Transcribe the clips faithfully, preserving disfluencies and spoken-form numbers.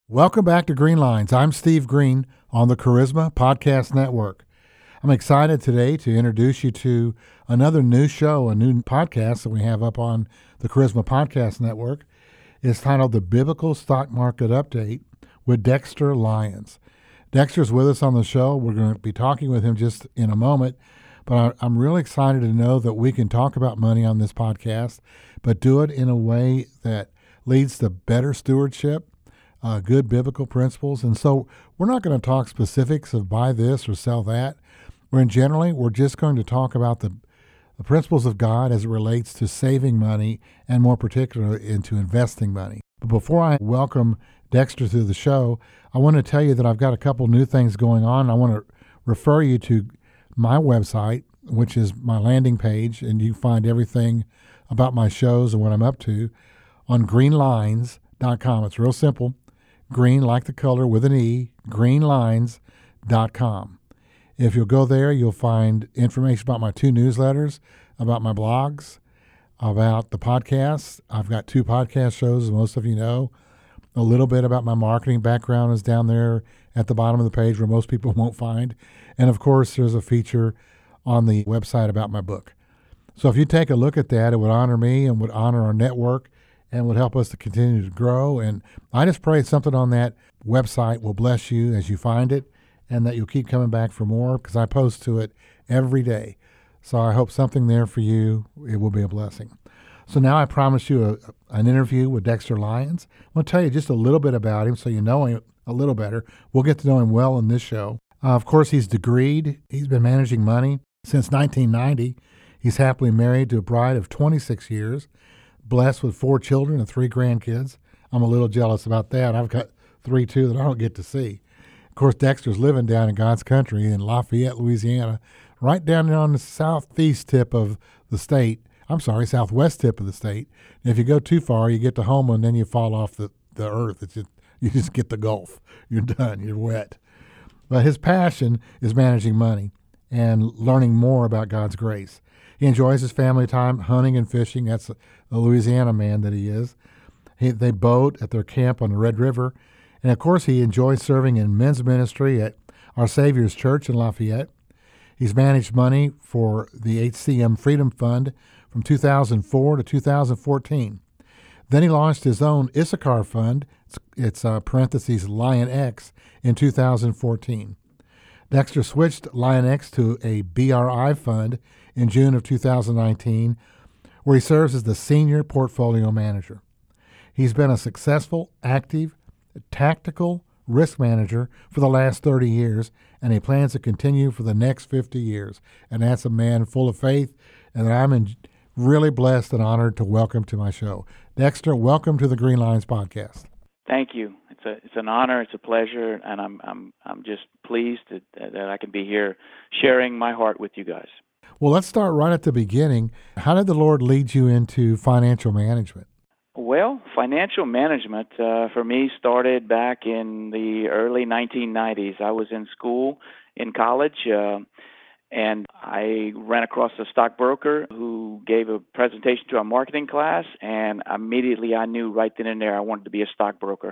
Welcome back to Green Lines. I'm Steve Green on the Charisma Podcast Network. I'm excited today to introduce you to another new show, a new podcast that we have up on the Charisma Podcast Network. It's titled The Biblical Stock Market Update with Dexter Lyons. Dexter's with us on the show. We're going to be talking with him just in a moment, but I, I'm really excited to know that we can talk about money on this podcast, but do it in a way that leads to better stewardship, Uh, good biblical principles. And so we're not going to talk specifics of buy this or sell that. We're in generally, we're just going to talk about the, the principles of God as it relates to saving money and more particularly into investing money. But before I welcome Dexter to the show, I want to tell you that I've got a couple new things going on. I want to refer you to my website, which is my landing page, and you find everything about my shows and what I'm up to on green lines dot com. It's real simple. Green, like the color, with an E, green lines dot com. If you'll go there, you'll find information about my two newsletters, about my blogs, about the podcasts. I've got two podcast shows, as most of you know. A little bit about my marketing background is down there at the bottom of the page where most people won't find. And, of course, there's a feature on the website about my book. So if you take a look at that, it would honor me and would honor our network and would help us to continue to grow. And I just pray something on that website will bless you as you find it and that you'll keep coming back for more because I post to it every day. So I hope something there for you, it will be a blessing. So now I promise you a, an interview with Dexter Lyons. I'm going to tell you just a little bit about him so you know him a little better. We'll get to know him well in this show. Uh, of course, he's degreed. He's been managing money since nineteen ninety. He's happily married to a bride of twenty-six years. Blessed with four children and three grandkids. I'm a little jealous about that. I've got three, too, that I don't get to see. Of course, Dexter's living down in God's country in Lafayette, Louisiana, right down there on the southeast tip of the state. I'm sorry, southwest tip of the state. And if you go too far, you get to home and then you fall off the, the earth. It's just, you just get the Gulf. You're done. You're wet. But his passion is managing money and learning more about God's grace. He enjoys his family time, hunting and fishing. That's a, a Louisiana man that he is. He, they boat at their camp on the Red River. And, of course, he enjoys serving in men's ministry at Our Savior's Church in Lafayette. He's managed money for the H C M Freedom Fund from two thousand four to two thousand fourteen. Then he launched his own Issachar Fund, it's, it's uh, parentheses Lion X, in two thousand fourteen. Dexter switched Lion X to a B R I fund in June of two thousand nineteen, where he serves as the senior portfolio manager. He's been a successful, active, tactical risk manager for the last thirty years, and he plans to continue for the next fifty years. And that's a man full of faith, and I'm in, really blessed and honored to welcome to my show. Dexter, welcome to the Green Lines Podcast. Thank you. It's a it's an honor. It's a pleasure, and I'm I'm I'm just pleased that that I can be here sharing my heart with you guys. Well, let's start right at the beginning. How did the Lord lead you into financial management? Well, financial management uh, for me started back in the early nineteen nineties. I was in school, in college, uh, and I ran across a stockbroker who gave a presentation to our marketing class, and immediately I knew right then and there I wanted to be a stockbroker.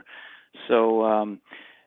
So um,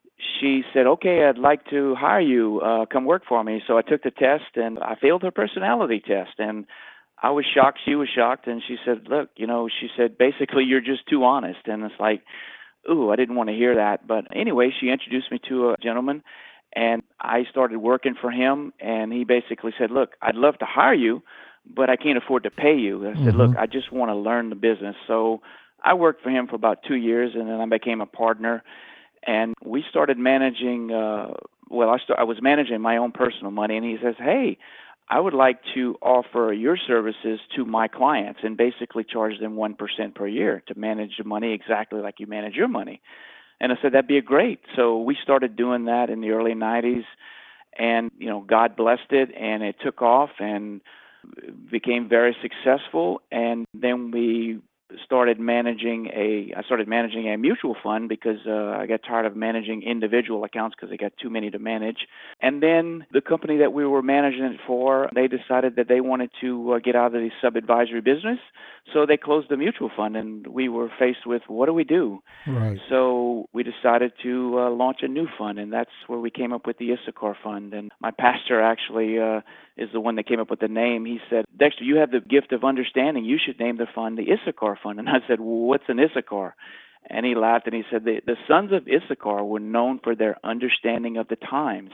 she said, okay, I'd like to hire you. Uh, come work for me. So I took the test, and I failed her personality test. And I was shocked. She was shocked. And she said, look, you know, she said, basically, you're just too honest. And it's like, ooh, I didn't want to hear that. But anyway, she introduced me to a gentleman, and I started working for him. And he basically said, look, I'd love to hire you, but I can't afford to pay you. I said, mm-hmm. look, I just want to learn the business. So I worked for him for about two years, and then I became a partner. And we started managing, uh, well, I, st- I was managing my own personal money, and he says, hey, I would like to offer your services to my clients and basically charge them one percent per year to manage the money exactly like you manage your money. And I said, that'd be great. So we started doing that in the early nineties, and, you know, God blessed it, and it took off and became very successful. And then we started managing a I started managing a mutual fund because uh, I got tired of managing individual accounts because I got too many to manage. And then the company that we were managing it for, they decided that they wanted to uh, get out of the sub-advisory business, so they closed the mutual fund, and we were faced with, what do we do? Right. So we decided to uh, launch a new fund, and that's where we came up with the Issachar Fund. And my pastor actually uh, is the one that came up with the name. He said, Dexter, you have the gift of understanding. You should name the fund the Issachar Fund. And I said, well, what's an Issachar? And he laughed and he said, the, the sons of Issachar were known for their understanding of the times.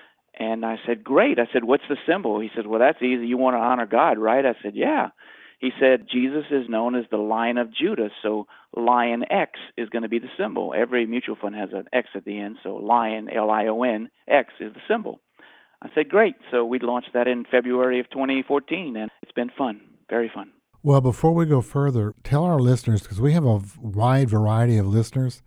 And I said, great. I said, what's the symbol? He said, well, that's easy. You want to honor God, right? I said, yeah. He said, Jesus is known as the Lion of Judah, so Lion X is going to be the symbol. Every mutual fund has an X at the end, so Lion, L I O N, X is the symbol. I said, great. So we launched that in February of twenty fourteen, and it's been fun, very fun. Well, before we go further, tell our listeners, because we have a wide variety of listeners,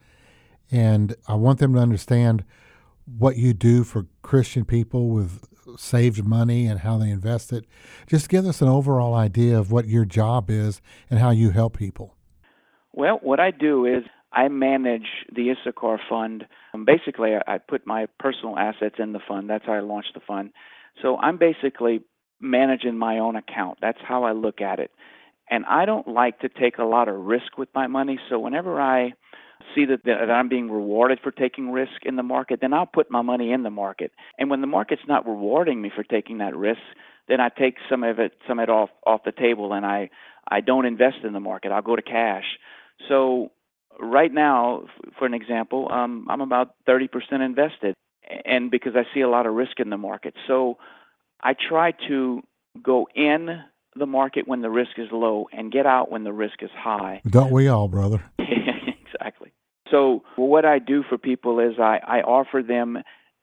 and I want them to understand what you do for Christian people with saved money and how they invest it. Just give us an overall idea of what your job is and how you help people. Well, what I do is I manage the Issachar Fund. Um, basically, I, I put my personal assets in the fund. That's how I launched the fund. So I'm basically managing my own account. That's how I look at it. And I don't like to take a lot of risk with my money. So whenever I see that, that I'm being rewarded for taking risk in the market, then I'll put my money in the market. And when the market's not rewarding me for taking that risk, then I take some of it, some of it off off the table, and I I don't invest in the market. I'll go to cash. So right now, for an example, um, I'm about thirty percent invested, and because I see a lot of risk in the market, so I try to go in the market when the risk is low and get out when the risk is high. Don't we all, brother? Exactly. So what I do for people is I, I offer them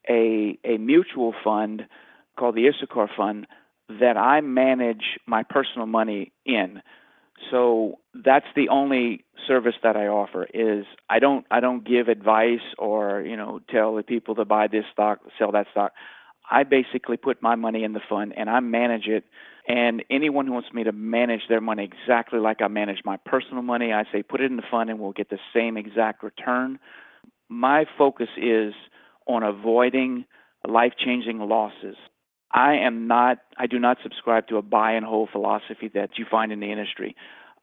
a a mutual fund called the Issachar Fund that I manage my personal money in. So that's the only service that I offer. Is I don't I don't give advice or you know tell the people to buy this stock, sell that stock. I basically put my money in the fund and I manage it. And anyone who wants me to manage their money exactly like I manage my personal money, I say put it in the fund and we'll get the same exact return. My focus is on avoiding life-changing losses. I am not, I do not subscribe to a buy and hold philosophy that you find in the industry.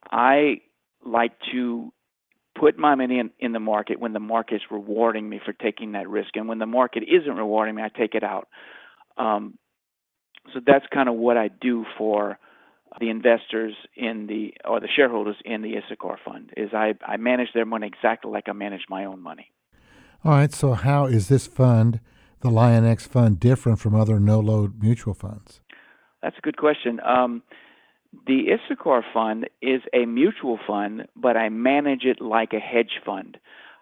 I like to put my money in, in the market when the market is rewarding me for taking that risk. And when the market isn't rewarding me, I take it out. Um, so that's kind of what I do for the investors in the, or the shareholders in the Issachar Fund, is I, I manage their money exactly like I manage my own money. All right, so how is this fund, the Lion X Fund, different from other no-load mutual funds? That's a good question. Um, the Issachar Fund is a mutual fund, but I manage it like a hedge fund.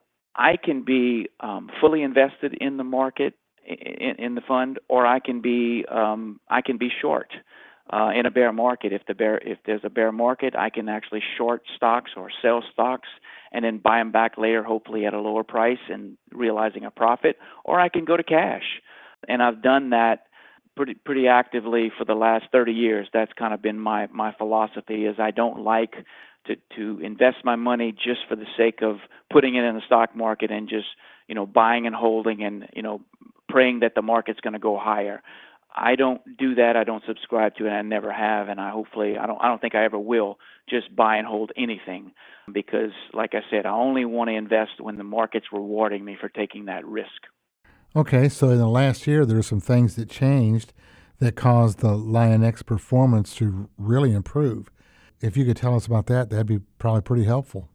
I can be um, fully invested in the market, in, in the fund, or I can be um, I can be short uh, in a bear market. If the bear if there's a bear market, I can actually short stocks or sell stocks and then buy them back later, hopefully at a lower price and realizing a profit. Or I can go to cash, and I've done that pretty pretty actively for the last thirty years. That's kind of been my my philosophy. Is I don't like to to invest my money just for the sake of putting it in the stock market and just you know buying and holding and you know praying that the market's going to go higher. I don't do that. I don't subscribe to it. I never have, and I hopefully I don't I don't think I ever will just buy and hold anything, because like I said, I only want to invest when the market's rewarding me for taking that risk. Okay, so in the last year, there were some things that changed that caused the Lion X performance to really improve. If you could tell us about that, that'd be probably pretty helpful.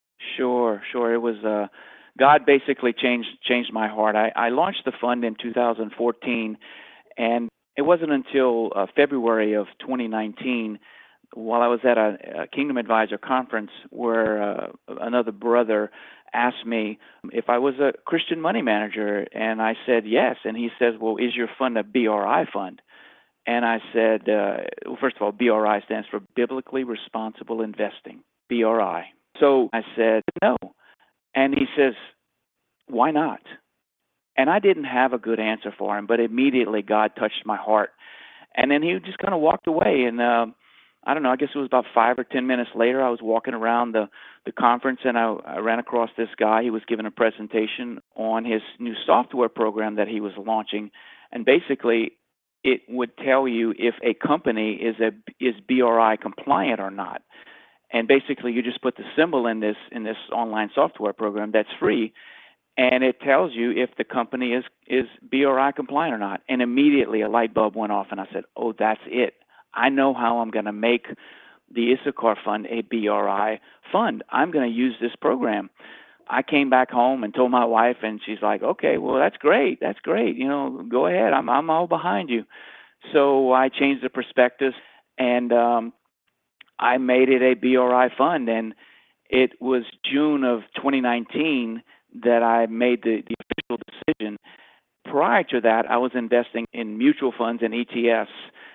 Sure, sure. It was uh, God basically changed changed my heart. I, I launched the fund in two thousand fourteen, and it wasn't until uh, February of twenty nineteen, while I was at a, a Kingdom Advisor conference, where uh, another brother asked me if I was a Christian money manager, and I said yes. And he says, well, is your fund a B R I fund? And I said, uh, well, first of all, B R I stands for Biblically Responsible Investing, B R I. So I said, no. And he says, why not? And I didn't have a good answer for him, but immediately God touched my heart. And then he just kind of walked away. And uh, I don't know, I guess it was about five or ten minutes later, I was walking around the, the conference, and I, I ran across this guy. He was giving a presentation on his new software program that he was launching. And basically, it would tell you if a company is a is B R I compliant or not. And basically, you just put the symbol in this in this online software program that's free, and it tells you if the company is is B R I compliant or not. And immediately, a light bulb went off, and I said, "Oh, that's it. I know how I'm going to make the Issachar Fund a B R I fund. I'm going to use this program." I came back home and told my wife, and she's like, "Okay, well, that's great. That's great. You know, go ahead. I'm I'm all behind you." So I changed the prospectus, and um, I made it a B R I fund. And it was June of twenty nineteen that I made the, the official decision. Prior to that, I was investing in mutual funds and E T Fs,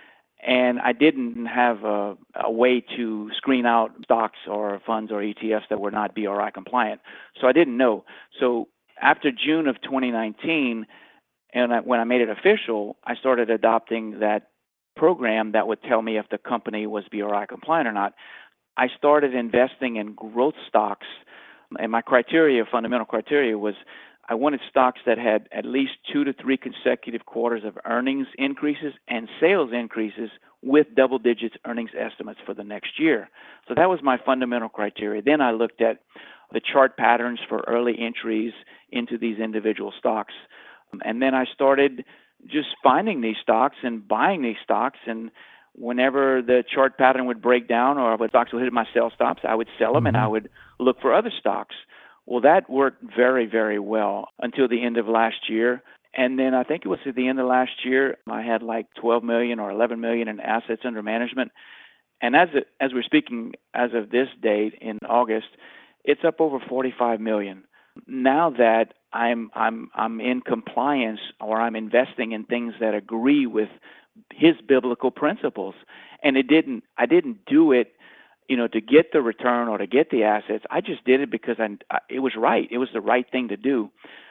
and I didn't have a, a way to screen out stocks or funds or E T Fs that were not B R I compliant. So I didn't know. So after June of twenty nineteen, and I, when I made it official, I started adopting that program that would tell me if the company was B R I compliant or not. I started investing in growth stocks, and my criteria, fundamental criteria, was I wanted stocks that had at least two to three consecutive quarters of earnings increases and sales increases with double digits earnings estimates for the next year. So that was my fundamental criteria. Then I looked at the chart patterns for early entries into these individual stocks. And then I started just finding these stocks and buying these stocks. And whenever the chart pattern would break down or when stocks would hit my sell stops, I would sell them mm-hmm. and I would look for other stocks. Well, that worked very, very well until the end of last year. And then I think it was at the end of last year, I had like twelve million or eleven million in assets under management. And as it, as we're speaking, as of this date in August, it's up over forty-five million. Now that I'm I'm I'm in compliance, or I'm investing in things that agree with his biblical principles, and it didn't I didn't do it, you know, to get the return or to get the assets. I just did it because I, I it was right. It was the right thing to do.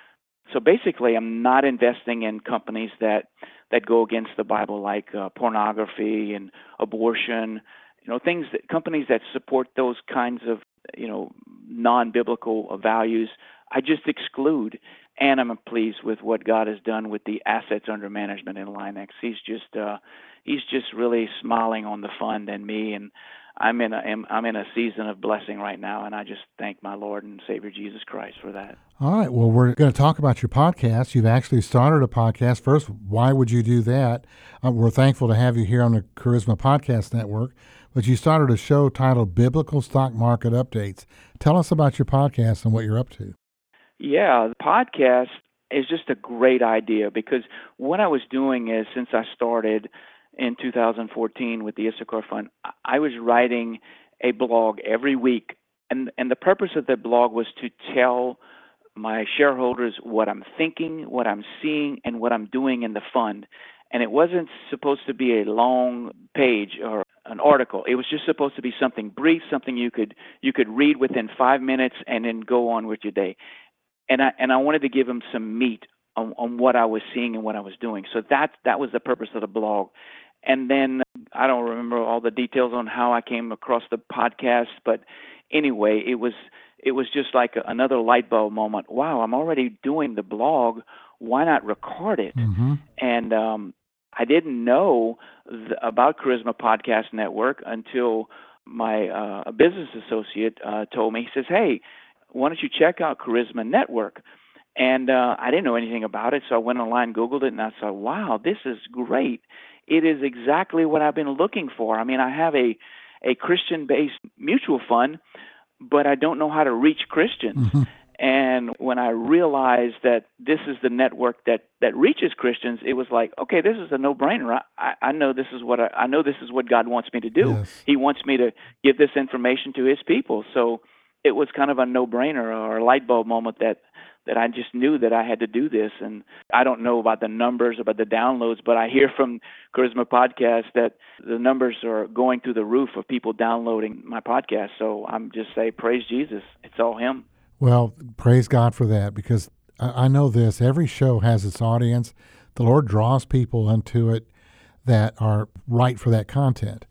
So basically, I'm not investing in companies that that go against the Bible, like uh, pornography and abortion, you know, things that companies that support those kinds of, you know, non-biblical values. I just exclude, and I'm pleased with what God has done with the assets under management in Linex. He's just uh, he's just really smiling on the fund and me, and I'm in a I'm in a season of blessing right now, and I just thank my Lord and Savior Jesus Christ for that. All right. Well, we're going to talk about your podcast. You've actually started a podcast. First, why would you do that? Uh, we're thankful to have you here on the Charisma Podcast Network. But you started a show titled Biblical Stock Market Updates. Tell us about your podcast and what you're up to. Yeah, the podcast is just a great idea because what I was doing is, since I started in two thousand fourteen with the Issachar Fund, I was writing a blog every week. And, and the purpose of the blog was to tell my shareholders what I'm thinking, what I'm seeing, and what I'm doing in the fund. And it wasn't supposed to be a long page or an article. It was just supposed to be something brief, something you could you could read within five minutes and then go on with your day. And I and I wanted to give them some meat on, on what I was seeing and what I was doing. So that that was the purpose of the blog. And then I don't remember all the details on how I came across the podcast, but anyway, it was it was just like a, another light bulb moment. Wow, I'm already doing the blog. Why not record it? Mm-hmm. And um, I didn't know th- about Charisma Podcast Network until my uh, business associate uh, told me. He says, "Hey, why don't you check out Charisma Network?" And uh, I didn't know anything about it, so I went online, Googled it, and I said, wow, this is great. It is exactly what I've been looking for. I mean, I have a, a Christian-based mutual fund, but I don't know how to reach Christians. Mm-hmm. And when I realized that this is the network that, that reaches Christians, it was like, okay, this is a no-brainer. I, I know this is what I, I know this is what God wants me to do. Yes. He wants me to give this information to His people. So it was kind of a no-brainer or a light bulb moment that, that I just knew that I had to do this. And I don't know about the numbers, about the downloads, but I hear from Charisma Podcast that the numbers are going through the roof of people downloading my podcast. So I'm just saying, praise Jesus. It's all Him. Well, praise God for that, because I know this. Every show has its audience. The Lord draws people unto it that are right for that content.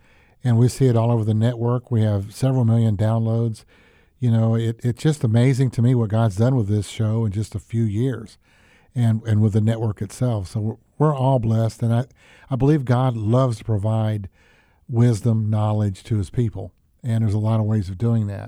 and we see it all over the network. We have several million downloads. You know, it, it's just amazing to me what God's done with this show in just a few years, and, and with the network itself. So we're, we're all blessed, and I, I believe God loves to provide wisdom, knowledge to his people, and there's a lot of ways of doing that.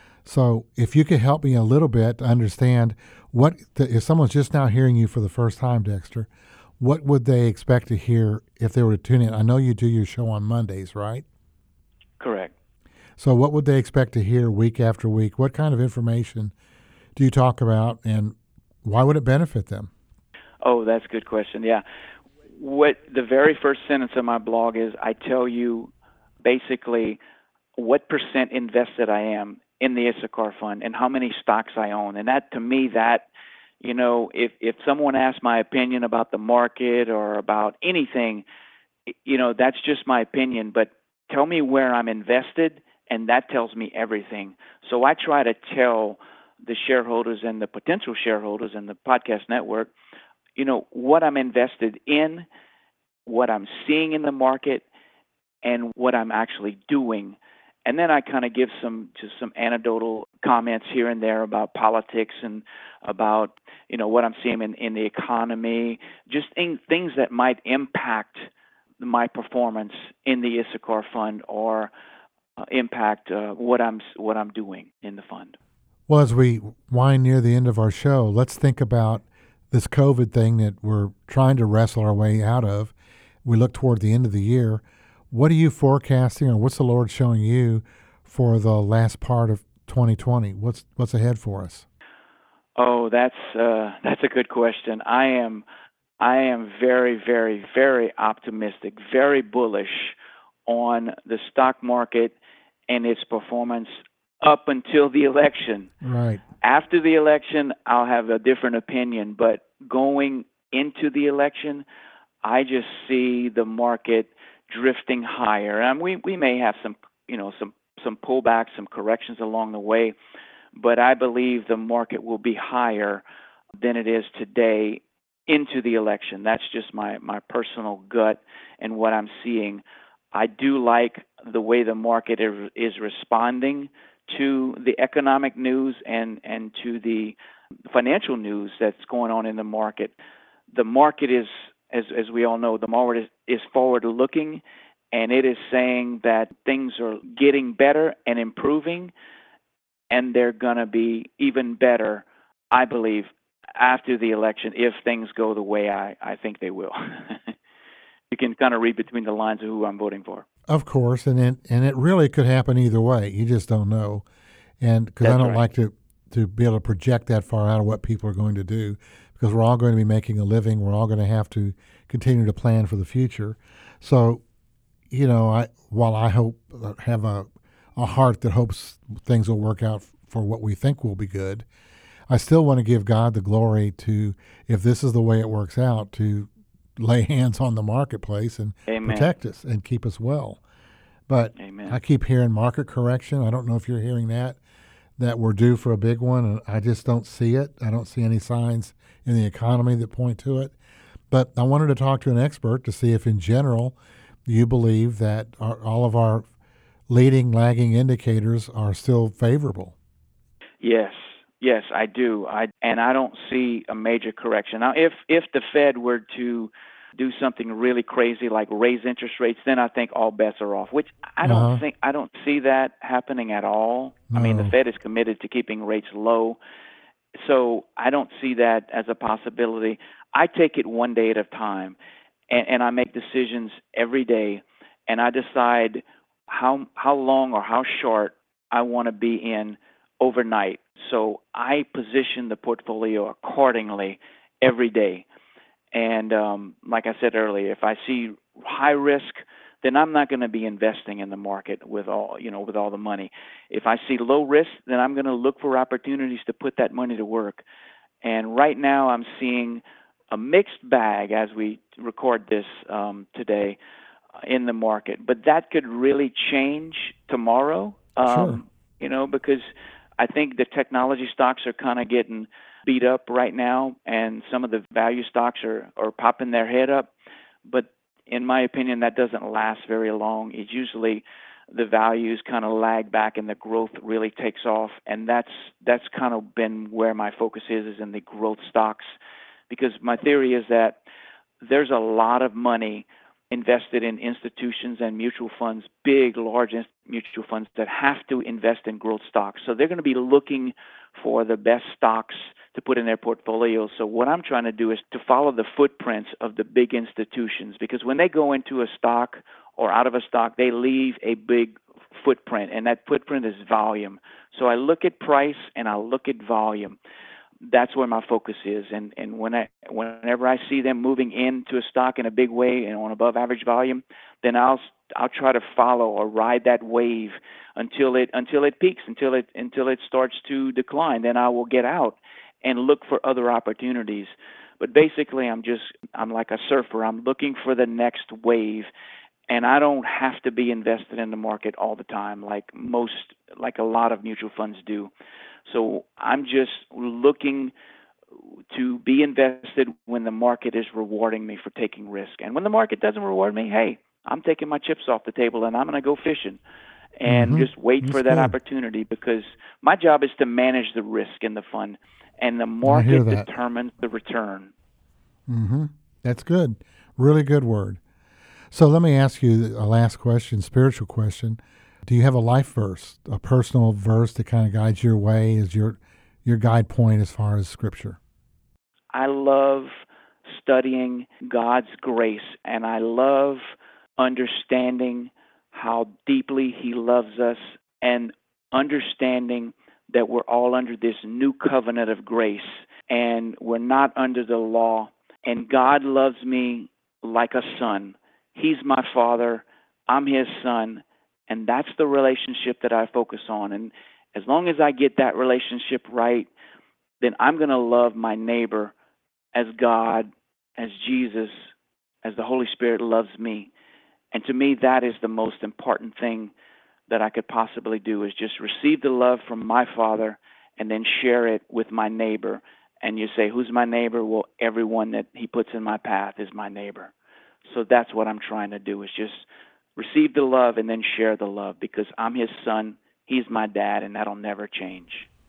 So if you could help me a little bit to understand what, the, if someone's just now hearing you for the first time, Dexter, what would they expect to hear if they were to tune in? I know you do your show on Mondays, right? Correct. So what would they expect to hear week after week? What kind of information do you talk about, and why would it benefit them? Oh, that's a good question. Yeah. What the very first sentence of my blog is, I tell you basically what percent invested I am in the Issachar Fund and how many stocks I own. And that, to me, that, you know, if, if someone asks my opinion about the market or about anything, you know, that's just my opinion. But tell me where I'm invested, and that tells me everything. So I try to tell the shareholders and the potential shareholders in the podcast network, you know, what I'm invested in, what I'm seeing in the market, and what I'm actually doing. And then I kind of give some just some anecdotal comments here and there about politics and about, you know, what I'm seeing in, in the economy, just in, things that might impact my performance in the Issachar Fund or uh, impact uh, what I'm what I'm doing in the fund. Well, as we wind near the end of our show, let's think about this COVID thing that we're trying to wrestle our way out of. We look toward the end of the year. What are you forecasting, or what's the Lord showing you for the last part of twenty twenty? What's what's ahead for us? Oh, that's uh, that's a good question. I am I am very, very, very optimistic, very bullish on the stock market and its performance up until the election. Right. After the election, I'll have a different opinion, but going into the election, I just see the market drifting higher. And we, we may have some, you know, some, some pullbacks, some corrections along the way, but I believe the market will be higher than it is today into the election. That's just my, my personal gut and what I'm seeing. I do like the way the market is, is responding to the economic news and, and to the financial news that's going on in the market. The market is, as as we all know, the market is, is forward-looking, and it is saying that things are getting better and improving, and they're going to be even better, I believe, after the election if things go the way I, I think they will. You can kind of read between the lines of who I'm voting for. Of course, and it, and it really could happen either way. You just don't know. And because I don't right. like to, to be able to project that far out of what people are going to do, because we're all going to be making a living. We're all going to have to continue to plan for the future. So, you know, I while I hope have a, a heart that hopes things will work out for what we think will be good, I still want to give God the glory to, if this is the way it works out, to lay hands on the marketplace and Amen. protect us and keep us well. But Amen. I keep hearing market correction. I don't know if you're hearing that, that we're due for a big one, and I just don't see it. I don't see any signs in the economy that point to it. But I wanted to talk to an expert to see if, in general, you believe that our, all of our leading, lagging indicators are still favorable. Yes. Yes, I do. I and I don't see a major correction. Now, if if the Fed were to do something really crazy like raise interest rates, then I think all bets are off, which I don't Uh-huh. think I don't see that happening at all. No. I mean, the Fed is committed to keeping rates low. So I don't see that as a possibility. I take it one day at a time, and, and I make decisions every day, and I decide how how long or how short I want to be in overnight. So I position the portfolio accordingly every day. And um, like I said earlier, if I see high risk, then I'm not going to be investing in the market with all, you know, with all the money. If I see low risk, then I'm going to look for opportunities to put that money to work. And right now I'm seeing a mixed bag as we record this um, today uh, in the market. But that could really change tomorrow, um, Sure. you know, because I think the technology stocks are kind of getting beat up right now, and some of the value stocks are, are popping their head up. But in my opinion, that doesn't last very long. It's usually the values kind of lag back and the growth really takes off. And that's that's kind of been where my focus is, is in the growth stocks, because my theory is that there's a lot of money invested in institutions and mutual funds, big, large mutual funds that have to invest in growth stocks. So they're going to be looking for the best stocks to put in their portfolio. So what I'm trying to do is to follow the footprints of the big institutions, because when they go into a stock or out of a stock, they leave a big footprint, and that footprint is volume. So I look at price and I look at volume. That's where my focus is. And and when I whenever I see them moving into a stock in a big way and on above average volume, then I'll I'll try to follow or ride that wave until it until it peaks, until it until it starts to decline. Then I will get out and look for other opportunities. But basically, I'm just I'm like a surfer. I'm looking for the next wave, and I don't have to be invested in the market all the time, like most like a lot of mutual funds do. So I'm just looking to be invested when the market is rewarding me for taking risk. And when the market doesn't reward me, hey, I'm taking my chips off the table and I'm going to go fishing and Mm-hmm. just wait That's for that good. opportunity, because my job is to manage the risk in the fund, and the I hear market that. determines the return. Mm-hmm. That's good. Really good word. So let me ask you a last question, spiritual question. Do you have a life verse, a personal verse that kind of guides your way as your your guide point as far as Scripture? I love studying God's grace, and I love understanding how deeply He loves us, and understanding that we're all under this new covenant of grace and we're not under the law. And God loves me like a son. He's my father. I'm His son. And that's the relationship that I focus on. And as long as I get that relationship right, then I'm going to love my neighbor as God, as Jesus, as the Holy Spirit loves me. And to me, that is the most important thing that I could possibly do, is just receive the love from my Father and then share it with my neighbor. And you say, who's my neighbor? Well, everyone that He puts in my path is my neighbor. So that's what I'm trying to do, is just receive the love and then share the love, because I'm His son, He's my dad, and that'll never change.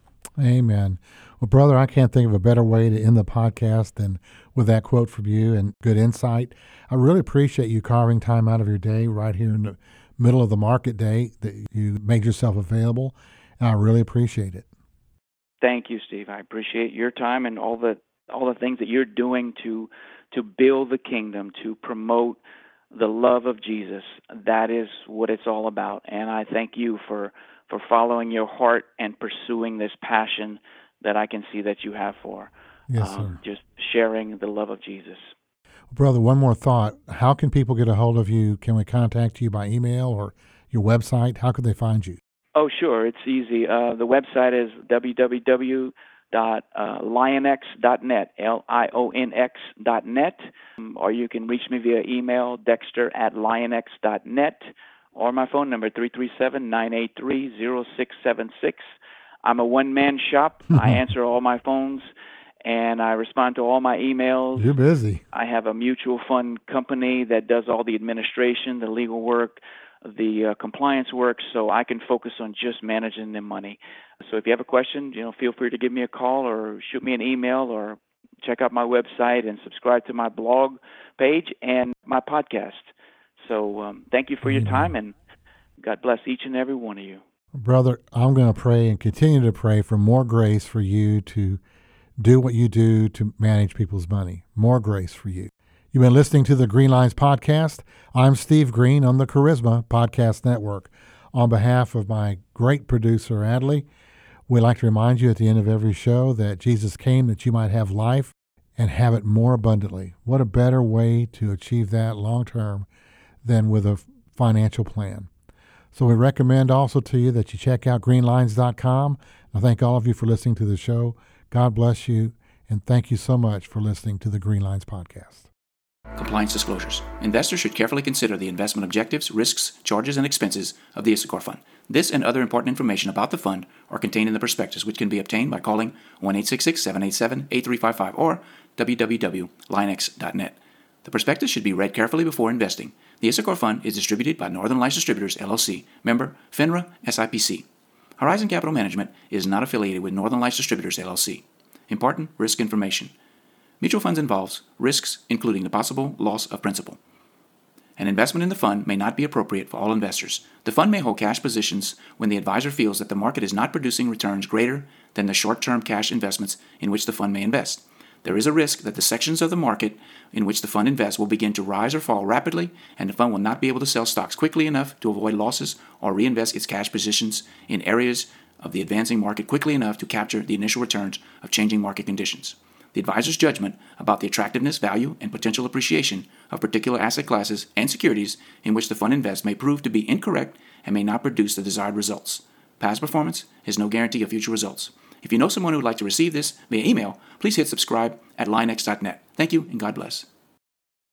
Amen. Well, brother, I can't think of a better way to end the podcast than with that quote from you and good insight. I really appreciate you carving time out of your day right here in the middle of the market day that you made yourself available, and I really appreciate it. Thank you, Steve. I appreciate your time and all the all the things that you're doing to to build the kingdom, to promote the love of Jesus. That is what it's all about. And I thank you for for following your heart and pursuing this passion that I can see that you have for Yes, um, sir. just sharing the love of Jesus. Brother, one more thought. How can people get a hold of you? Can we contact you by email or your website? How could they find you? Oh, sure. It's easy. Uh, the website is w w w dot lionx dot net, L I O N X dot net. Um, or you can reach me via email, dexter at lionx dot net, or my phone number, three three seven, nine eight three, zero six seven six. I'm a one-man shop. I answer all my phones, and I respond to all my emails. You're busy. I have a mutual fund company that does all the administration, the legal work, the uh, compliance work, so I can focus on just managing the money. So if you have a question, you know, feel free to give me a call or shoot me an email, or check out my website and subscribe to my blog page and my podcast. So um, thank you for your time, and God bless each and every one of you. Brother, I'm going to pray and continue to pray for more grace for you to do what you do to manage people's money. More grace for you. You've been listening to the Green Lines Podcast. I'm Steve Green on the Charisma Podcast Network. On behalf of my great producer, Adley, we'd like to remind you at the end of every show that Jesus came that you might have life and have it more abundantly. What a better way to achieve that long term than with a financial plan. So we recommend also to you that you check out green lines dot com. I thank all of you for listening to the show. God bless you, and thank you so much for listening to the Green Lines Podcast. Compliance disclosures. Investors should carefully consider the investment objectives, risks, charges, and expenses of the Issachar Fund. This and other important information about the fund are contained in the prospectus, which can be obtained by calling one eight six six, seven eight seven, eight three five five or w w w dot lionx dot net. The prospectus should be read carefully before investing. The Issachar Fund is distributed by Northern Lights Distributors, L L C, member FINRA S I P C. Horizon Capital Management is not affiliated with Northern Lights Distributors, L L C. Important risk information. Mutual funds involves risks including the possible loss of principal. An investment in the fund may not be appropriate for all investors. The fund may hold cash positions when the advisor feels that the market is not producing returns greater than the short-term cash investments in which the fund may invest. There is a risk that the sections of the market in which the fund invests will begin to rise or fall rapidly, and the fund will not be able to sell stocks quickly enough to avoid losses or reinvest its cash positions in areas of the advancing market quickly enough to capture the initial returns of changing market conditions. The advisor's judgment about the attractiveness, value, and potential appreciation of particular asset classes and securities in which the fund invests may prove to be incorrect and may not produce the desired results. Past performance is no guarantee of future results. If you know someone who would like to receive this via email, please hit subscribe at line x dot net. Thank you and God bless.